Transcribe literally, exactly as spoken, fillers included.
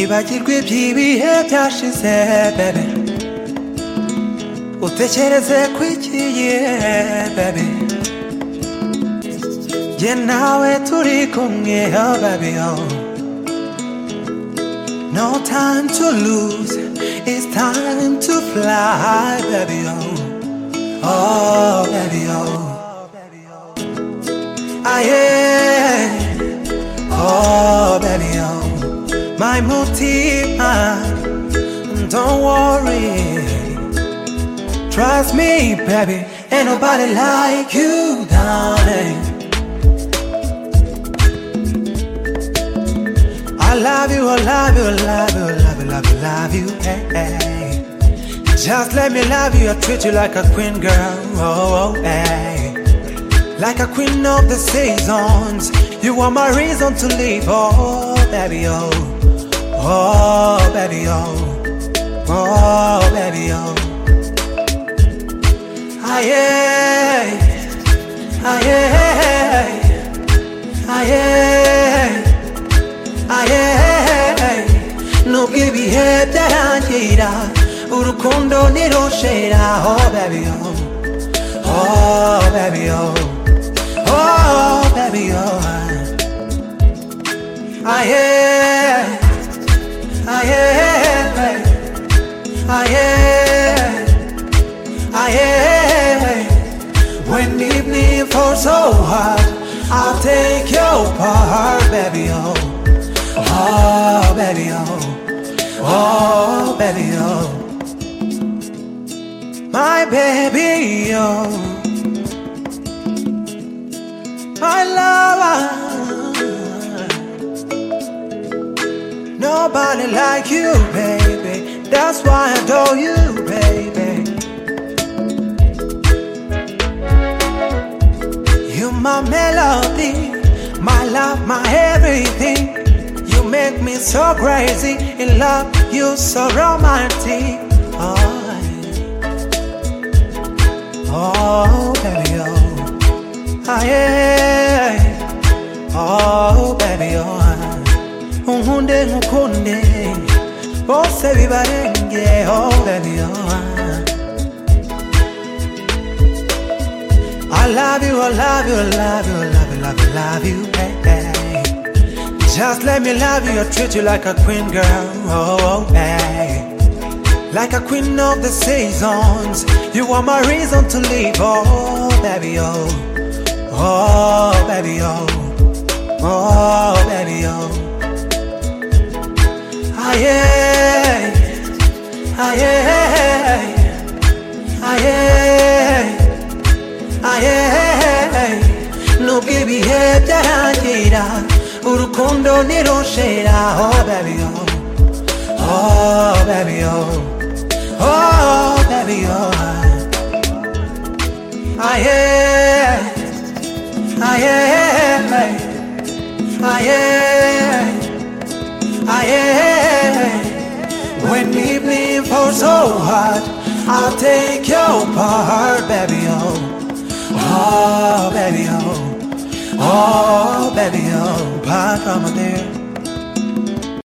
ibagirwe by'ibihe byashize baby utekereze kwikiye baby jye nawe turi kumwe oh baby oh no time to lose it's time to fly baby oh oh baby oh ah yeah oh baby oh my motive, don't worry. Trust me, baby, ain't nobody like you, darling. I love you, I love you, I love you, I love you, love you, love you, hey, hey. Just let me love you, I treat you like a queen, girl, oh, oh, hey. Like a queen of the seasons, you are my reason to live, oh, baby, oh. Oh, baby, oh, oh, baby, oh. Ah, yeah, ah, yeah, ah, yeah, ah, yeah. No give me head that I need, urukundo niroshera, oh, baby, oh, oh, baby, oh, oh, baby, oh. Ah, yeah. Ah yeah, ah yeah, ah yeah. When evening falls so hard, I'll take your part, baby oh, oh baby oh, oh baby oh, my baby oh, my lover. Nobody like you, baby. That's why I adore you, baby. You're my melody, my love, my everything. You make me so crazy in love. You're so romantic. Oh, oh baby, oh, ah, yeah. Oh, baby, oh. Unkunde ngukunde bose bibarenge oh baby oh I love you, I love you, I love you, I love you, love you, love you, hey, hey. Just let me love you, I treat you like a queen girl, oh, oh hey. Like a queen of the seasons, you are my reason to live, oh baby oh, oh baby oh, oh baby oh. Ah yeah, ah yeah, ah yeah, ah yeah. No give me head that I need, urukundo niroshera, oh baby oh, oh baby oh, oh baby oh. Ah yeah, ah yeah, ah yeah, ah yeah. When evening falls so hard, I'll take your part, baby oh, oh baby oh, oh baby oh, part from there.